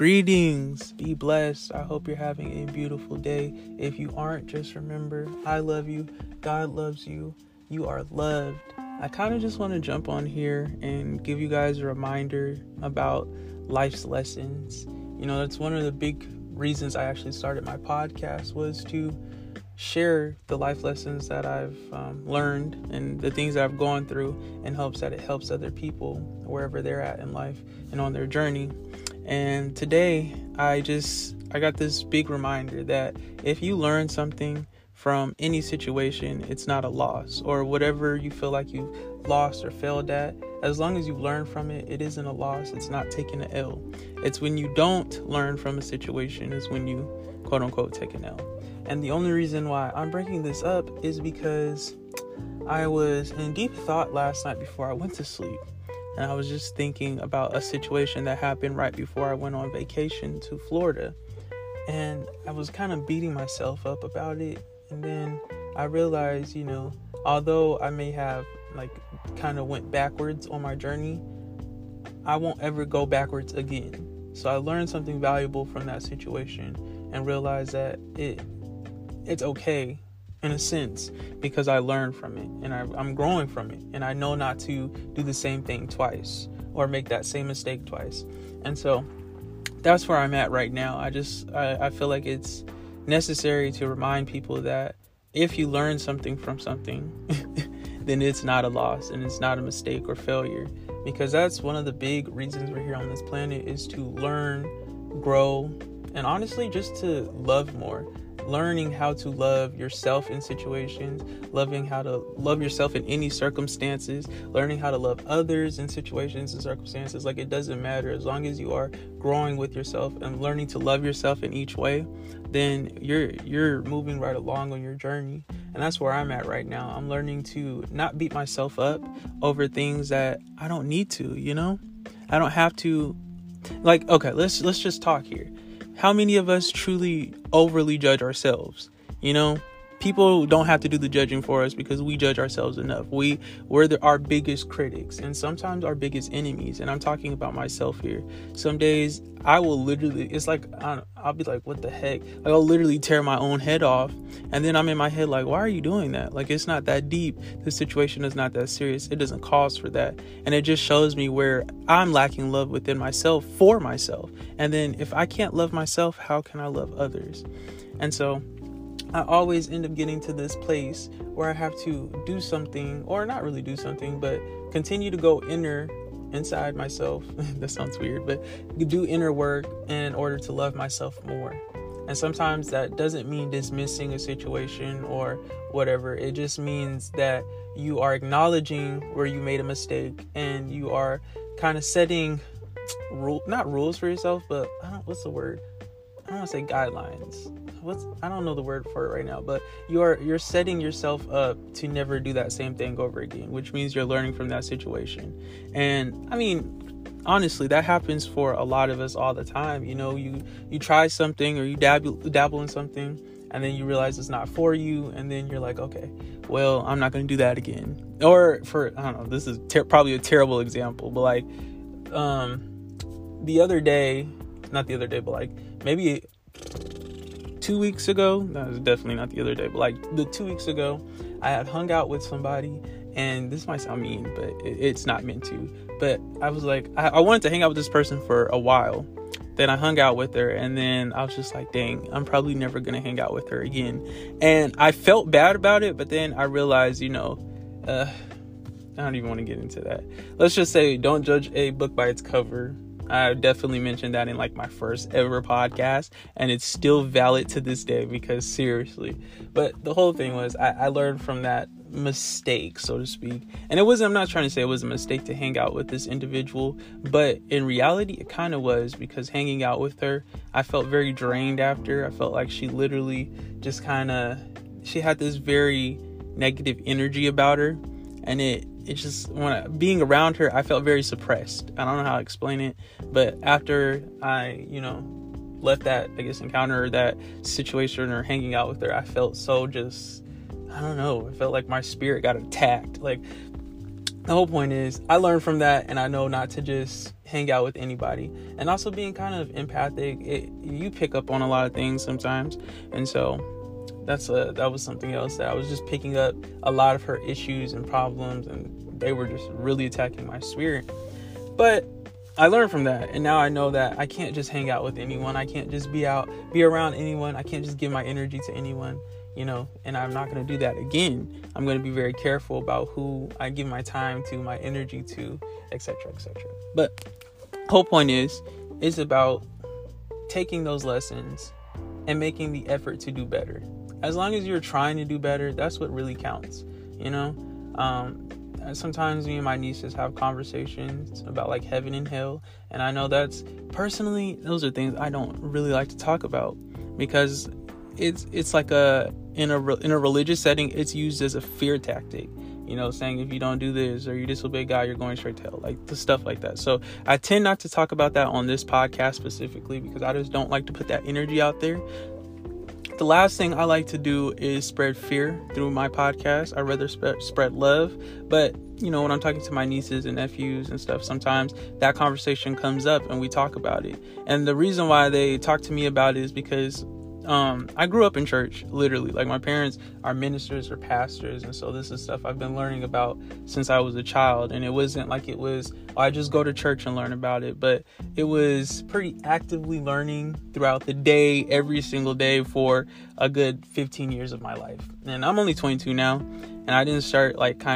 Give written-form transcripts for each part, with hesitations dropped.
Greetings, be blessed. I hope you're having a beautiful day. If you aren't, just remember, I love you, God loves you, you are loved. I kind of just want to jump on here and give you guys a reminder about life's lessons. You know, that's one of the big reasons I actually started my podcast, was to share the life lessons that I've learned and the things that I've gone through, in hopes that it helps other people wherever they're at in life and on their journey. And today I got this big reminder that if you learn something from any situation, it's not a loss, or whatever you feel like you've lost or failed at. As long as you learn from it, it isn't a loss. It's not taking an L. It's when you don't learn from a situation is when you quote unquote take an L. And the only reason why I'm bringing this up is because I was in deep thought last night before I went to sleep. And I was just thinking about a situation that happened right before I went on vacation to Florida. And I was kind of beating myself up about it. And then I realized, although I may have kind of went backwards on my journey, I won't ever go backwards again. So I learned something valuable from that situation and realized that it's okay in a sense, because I learned from it and I'm growing from it, and I know not to do the same thing twice or make that same mistake twice. And so that's where I'm at right now. I feel like it's necessary to remind people that if you learn something from something, then it's not a loss and it's not a mistake or failure, because that's one of the big reasons we're here on this planet, is to learn, grow, and honestly just to love more. Learning how to love yourself in situations, learning how to love yourself in any circumstances, learning how to love others in situations and circumstances. It doesn't matter, as long as you are growing with yourself and learning to love yourself in each way, then you're moving right along on your journey. And that's where I'm at right now. I'm learning to not beat myself up over things that I don't need to, I don't have to. Okay, let's just talk here. How many of us truly overly judge ourselves? People don't have to do the judging for us, because we judge ourselves enough. We're our biggest critics, and sometimes our biggest enemies. And I'm talking about myself here. Some days I will literally, I'll be like, what the heck? I'll literally tear my own head off. And then I'm in my head like, why are you doing that? It's not that deep. The situation is not that serious. It doesn't cause for that. And it just shows me where I'm lacking love within myself for myself. And then if I can't love myself, how can I love others? And so I always end up getting to this place where I have to do something, or not really do something, but continue to go inside myself. That sounds weird, but do inner work in order to love myself more. And sometimes that doesn't mean dismissing a situation or whatever. It just means that you are acknowledging where you made a mistake, and you are kind of setting not rules for yourself, but what's the word? I don't want to say guidelines. I don't know the word for it right now, but you're setting yourself up to never do that same thing over again, which means you're learning from that situation. And I mean, honestly, that happens for a lot of us all the time. You try something, or you dabble in something, and then you realize it's not for you, and then you're like, okay, well, I'm not going to do that again. Or I don't know, this is probably a terrible example, but the other day, not the other day, but maybe 2 weeks ago, no, it's definitely not the other day, but 2 weeks ago, I had hung out with somebody, and this might sound mean, but it's not meant to, but I was I wanted to hang out with this person for a while. Then I hung out with her, and then I was just like, dang, I'm probably never going to hang out with her again. And I felt bad about it, but then I realized, I don't even want to get into that. Let's just say, don't judge a book by its cover. I definitely mentioned that in my first ever podcast, and it's still valid to this day, because seriously. But the whole thing was, I learned from that mistake, so to speak. And I'm not trying to say it was a mistake to hang out with this individual, but in reality, it kind of was, because hanging out with her, I felt very drained after. I felt like she literally just she had this very negative energy about her, and it just, being around her, I felt very suppressed. I don't know how to explain it, but after I, left that, encounter, or that situation, or hanging out with her, I felt so I don't know, I felt like my spirit got attacked. the whole point is I learned from that, and I know not to just hang out with anybody. And also being kind of empathic, you pick up on a lot of things sometimes. And so that was something else, that I was just picking up a lot of her issues and problems, and they were just really attacking my spirit. But I learned from that, and now I know that I can't just hang out with anyone. I can't just be around anyone. I can't just give my energy to anyone, and I'm not going to do that again. I'm going to be very careful about who I give my time to, my energy to, etc., etc. But whole point is, it's about taking those lessons and making the effort to do better. As long as you're trying to do better, that's what really counts, Sometimes me and my nieces have conversations about like heaven and hell, and I know those are things I don't really like to talk about, because it's like in a religious setting, it's used as a fear tactic, saying if you don't do this or you disobey God, you're going straight to hell, like the stuff like that. So I tend not to talk about that on this podcast specifically, because I just don't like to put that energy out there. The last thing I like to do is spread fear through my podcast. I'd rather spread love. But, when I'm talking to my nieces and nephews and stuff, sometimes that conversation comes up and we talk about it. And the reason why they talk to me about it is because I grew up in church, literally. Like, my parents are ministers or pastors, and so this is stuff I've been learning about since I was a child. And it wasn't like it was, I just go to church and learn about it, but it was pretty actively learning throughout the day, every single day, for a good 15 years of my life. And I'm only 22 now, and I didn't start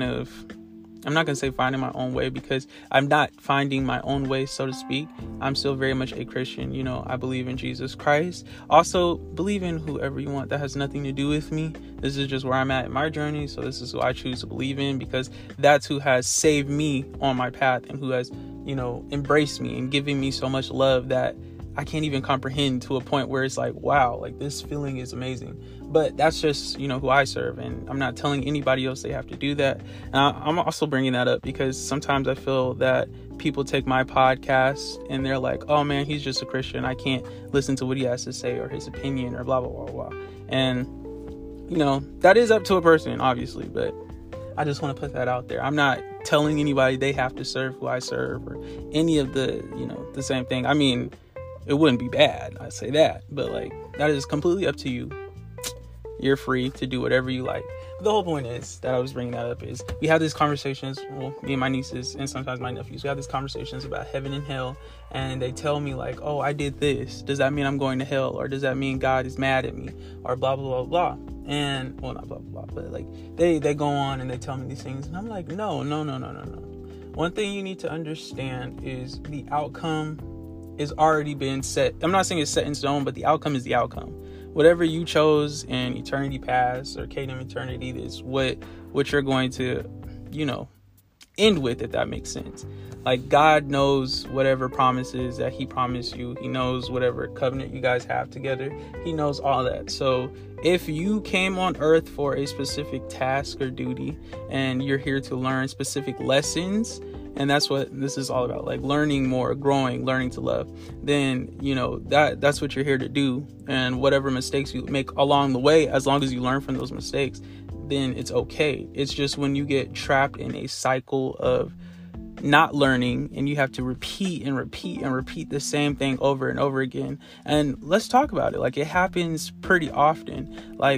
I'm not going to say finding my own way, because I'm not finding my own way, so to speak. I'm still very much a Christian. I believe in Jesus Christ. Also, believe in whoever you want. That has nothing to do with me. This is just where I'm at in my journey. So this is who I choose to believe in, because that's who has saved me on my path, and who has, embraced me and given me so much love that I can't even comprehend, to a point where it's like, wow, like this feeling is amazing. But that's just, who I serve. And I'm not telling anybody else they have to do that. And I'm also bringing that up because sometimes I feel that people take my podcast and they're like, oh man, he's just a Christian, I can't listen to what he has to say or his opinion or blah, blah, blah, blah. And, that is up to a person, obviously. But I just want to put that out there. I'm not telling anybody they have to serve who I serve or any of the, the same thing. I mean, it wouldn't be bad, I say that, but that is completely up to you. You're free to do whatever you like. But the whole point is that I was bringing that up is we have these conversations, me and my nieces and sometimes my nephews, we have these conversations about heaven and hell, and they tell me oh, I did this, does that mean I'm going to hell, or does that mean God is mad at me, or blah blah blah blah. And not blah blah blah, but they go on and they tell me these things, and I'm like, no. One thing you need to understand is the outcome is already been set. I'm not saying it's set in stone, but the outcome is the outcome. Whatever you chose in eternity past or kingdom eternity is what you're going to, end with, if that makes sense. God knows whatever promises that he promised you. He knows whatever covenant you guys have together. He knows all that. So if you came on earth for a specific task or duty, and you're here to learn specific lessons, and that's what this is all about, learning more, growing, learning to love, then, that's what you're here to do. And whatever mistakes you make along the way, as long as you learn from those mistakes, then it's okay. It's just when you get trapped in a cycle of not learning and you have to repeat the same thing over and over again. And let's talk about it. It happens pretty often.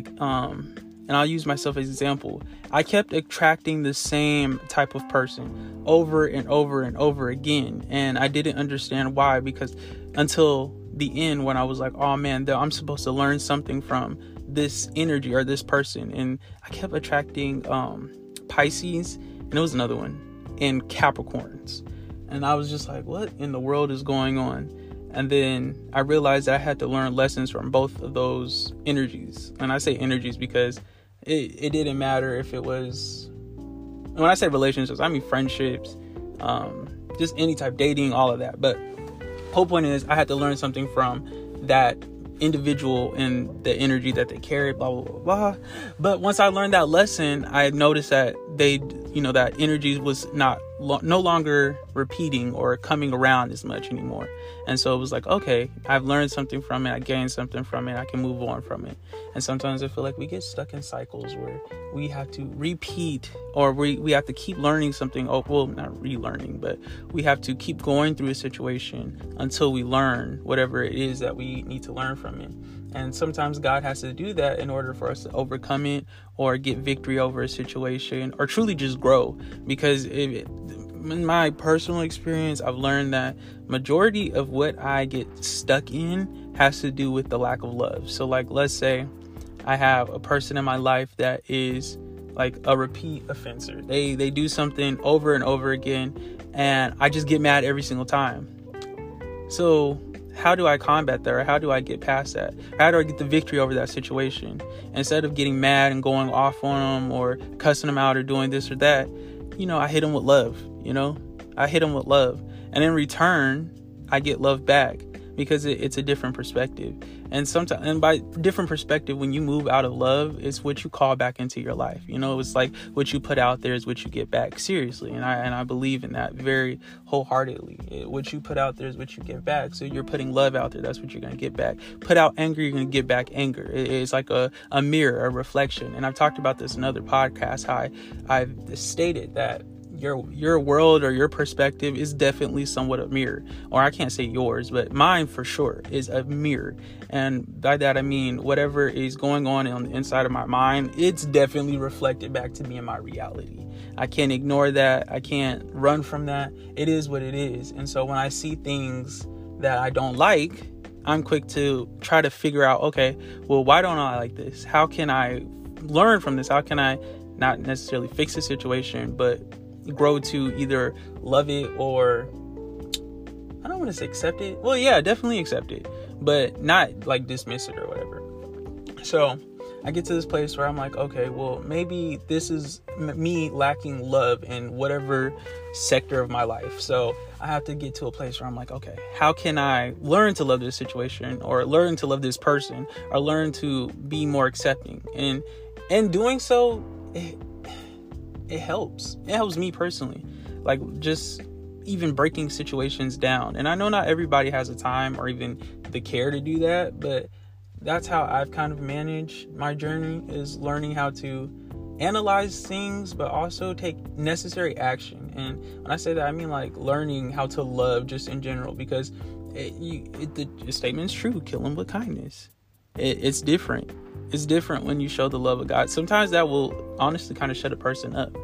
And I'll use myself as an example. I kept attracting the same type of person over and over and over again. And I didn't understand why, because until the end, when I was like, oh man, I'm supposed to learn something from this energy or this person. And I kept attracting Pisces, and it was another one, and Capricorns. And I was just like, what in the world is going on? And then I realized that I had to learn lessons from both of those energies. And I say energies because it didn't matter if it was, when I say relationships, I mean friendships, just any type, dating, all of that. But whole point is I had to learn something from that individual and the energy that they carry, blah, blah, blah, blah. But once I learned that lesson, I noticed that that energy was no longer repeating or coming around as much anymore. And so it was like, okay, I've learned something from it. I gained something from it. I can move on from it. And sometimes I feel like we get stuck in cycles where we have to repeat, or we have to keep learning something. Oh, well, not relearning, but we have to keep going through a situation until we learn whatever it is that we need to learn from it. And sometimes God has to do that in order for us to overcome it or get victory over a situation or truly just grow. Because in my personal experience, I've learned that majority of what I get stuck in has to do with the lack of love. So like, let's say I have a person in my life that is like a repeat offender. They do something over and over again, and I just get mad every single time. So how do I combat that? Or how do I get past that? How do I get the victory over that situation? Instead of getting mad and going off on them or cussing them out or doing this or that, I hit them with love. I hit them with love. And in return, I get love back because it's a different perspective. And by different perspective, when you move out of love, it's what you call back into your life. It's like what you put out there is what you get back. Seriously. And I believe in that very wholeheartedly. What you put out there is what you get back. So you're putting love out there. That's what you're going to get back. Put out anger, you're going to get back anger. It's like a mirror, a reflection. And I've talked about this in other podcasts, how I've stated that your world or your perspective is definitely somewhat a mirror. Or I can't say yours, but mine for sure is a mirror. And by that I mean whatever is going on the inside of my mind, it's definitely reflected back to me in my reality. I can't ignore that. I can't run from that. It is what it is. And so when I see things that I don't like, I'm quick to try to figure out, okay, well, why don't I like this? How can I learn from this? How can I not necessarily fix the situation, but grow to either love it or, I don't want to say accept it. Well, yeah, definitely accept it, but not like dismiss it or whatever. So I get to this place where I'm like, okay, well, maybe this is me lacking love in whatever sector of my life. So I have to get to a place where I'm like, okay, how can I learn to love this situation or learn to love this person or learn to be more accepting? And in doing so, it helps. It helps me personally. Like just even breaking situations down. And I know not everybody has the time or even the care to do that, but that's how I've kind of managed my journey, is learning how to analyze things, but also take necessary action. And when I say that, I mean like learning how to love just in general, because the statement's true. Kill them with kindness. It's different. It's different when you show the love of God. Sometimes that will honestly kind of shut a person up,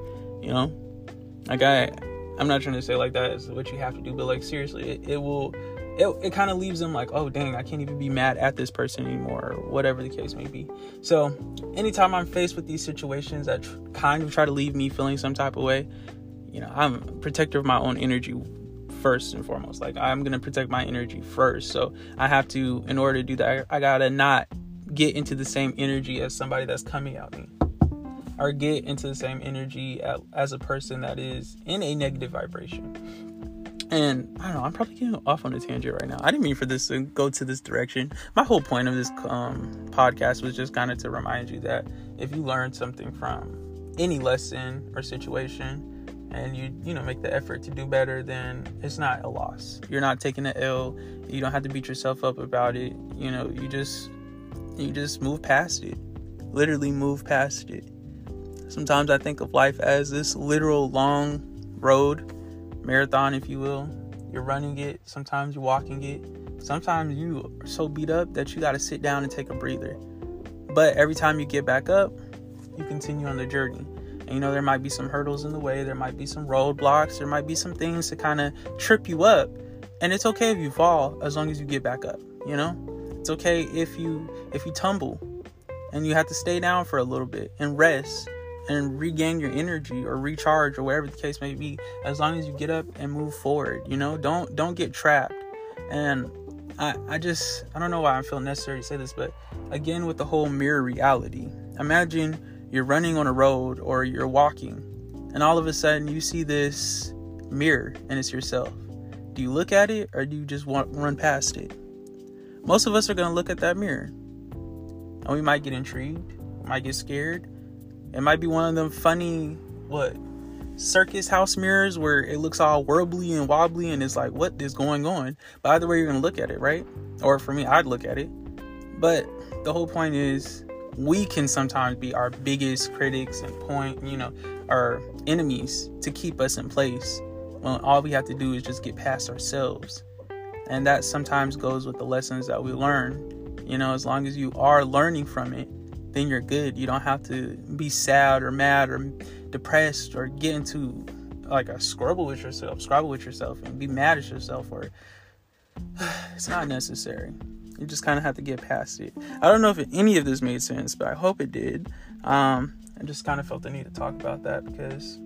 Like I'm not trying to say like that is what you have to do, but like seriously, it kind of leaves them like, oh dang, I can't even be mad at this person anymore, or whatever the case may be. So anytime I'm faced with these situations that kind of try to leave me feeling some type of way, I'm a protector of my own energy first and foremost. Like I'm going to protect my energy first. So I have to, in order to do that, I got to not get into the same energy as somebody that's coming at me, or get into the same energy as a person that is in a negative vibration. And I don't know, I'm probably getting off on a tangent right now. I didn't mean for this to go to this direction. My whole point of this podcast was just kind of to remind you that if you learn something from any lesson or situation and you make the effort to do better, then it's not a loss. You're not taking an L. You don't have to beat yourself up about it. You just move past it. Literally move past it. Sometimes I think of life as this literal long road, marathon, if you will. You're running it. Sometimes you're walking it. Sometimes you are so beat up that you got to sit down and take a breather. But every time you get back up, you continue on the journey. And there might be some hurdles in the way. There might be some roadblocks. There might be some things to kind of trip you up. And it's okay if you fall, as long as you get back up. It's okay if you tumble and you have to stay down for a little bit and rest and regain your energy or recharge or whatever the case may be, as long as you get up and move forward. Don't get trapped. And I don't know why I feel necessary to say this, but again, with the whole mirror reality, imagine you're running on a road or you're walking and all of a sudden you see this mirror and it's yourself. Do you look at it or do you just run past it? Most of us are going to look at that mirror and we might get intrigued, might get scared. It might be one of them funny circus house mirrors where it looks all warbly and wobbly and it's like, what is going on? But either way you're gonna look at it, right? Or for me, I'd look at it. But the whole point is, we can sometimes be our biggest critics and our enemies to keep us in place, when all we have to do is just get past ourselves. And that sometimes goes with the lessons that we learn. As long as you are learning from it, then you're good. You don't have to be sad or mad or depressed or get into like a squabble with yourself and be mad at yourself. Or it's not necessary. You just kind of have to get past it. I don't know if any of this made sense, but I hope it did. I just kind of felt the need to talk about that because,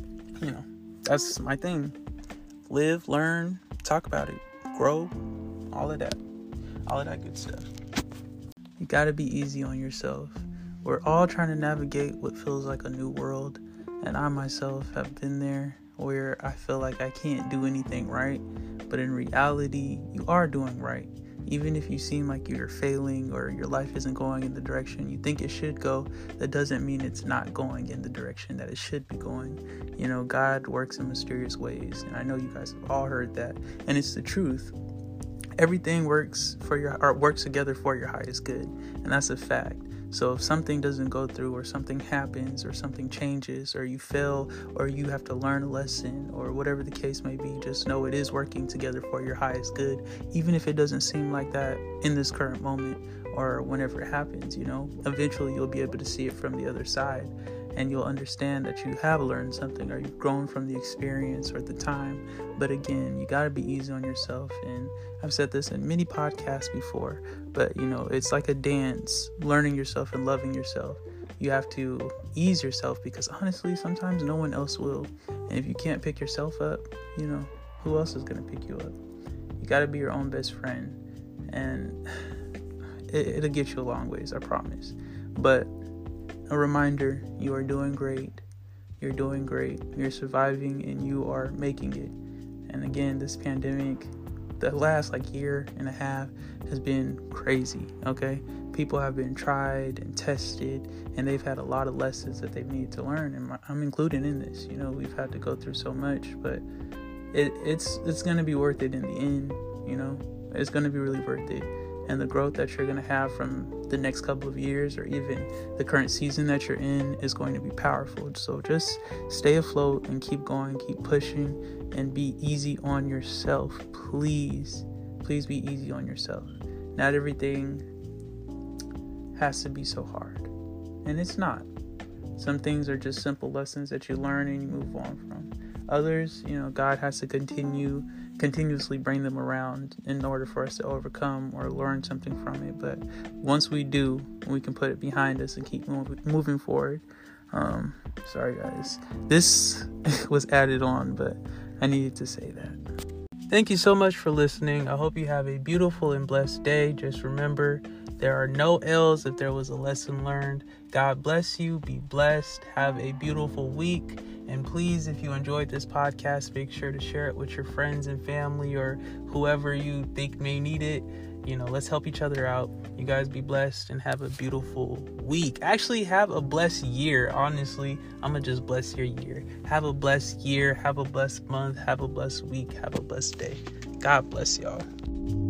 that's my thing. Live, learn, talk about it, grow, all of that good stuff. You got to be easy on yourself. We're all trying to navigate what feels like a new world, and I myself have been there where I feel like I can't do anything right, but in reality, you are doing right. Even if you seem like you're failing or your life isn't going in the direction you think it should go, that doesn't mean it's not going in the direction that it should be going. God works in mysterious ways, and I know you guys have all heard that, and it's the truth. Everything works together for your highest good, and that's a fact. So if something doesn't go through, or something happens, or something changes, or you fail, or you have to learn a lesson, or whatever the case may be, just know it is working together for your highest good, even if it doesn't seem like that in this current moment or whenever it happens. Eventually you'll be able to see it from the other side, and you'll understand that you have learned something, or you've grown from the experience or the time. But again, you got to be easy on yourself. And I've said this in many podcasts before, but it's like a dance, learning yourself and loving yourself. You have to ease yourself, because honestly, sometimes no one else will. And if you can't pick yourself up, who else is going to pick you up? You got to be your own best friend, and it'll get you a long ways, I promise. But a reminder, you are doing great. You're doing great. You're surviving, and you are making it. And again, this pandemic, the last year and a half has been crazy, okay? People have been tried and tested, and they've had a lot of lessons that they've needed to learn, and I'm included in this. We've had to go through so much, but it's going to be worth it in the end. It's going to be really worth it. And the growth that you're going to have from the next couple of years, or even the current season that you're in, is going to be powerful. So just stay afloat and keep going, keep pushing, and be easy on yourself. Please be easy on yourself. Not everything has to be so hard, and it's not. Some things are just simple lessons that you learn and you move on from. Others, God has to continuously bring them around in order for us to overcome or learn something from it. But once we do, we can put it behind us and keep moving forward. Sorry guys, this was added on, but I needed to say that. Thank you so much for listening. I hope you have a beautiful and blessed day. Just remember, there are no L's if there was a lesson learned. God bless you. Be blessed. Have a beautiful week. And please, if you enjoyed this podcast, make sure to share it with your friends and family, or whoever you think may need it. Let's help each other out. You guys be blessed and have a beautiful week. Actually, have a blessed year. Honestly, I'm going to just bless your year. Have a blessed year. Have a blessed month. Have a blessed week. Have a blessed day. God bless y'all.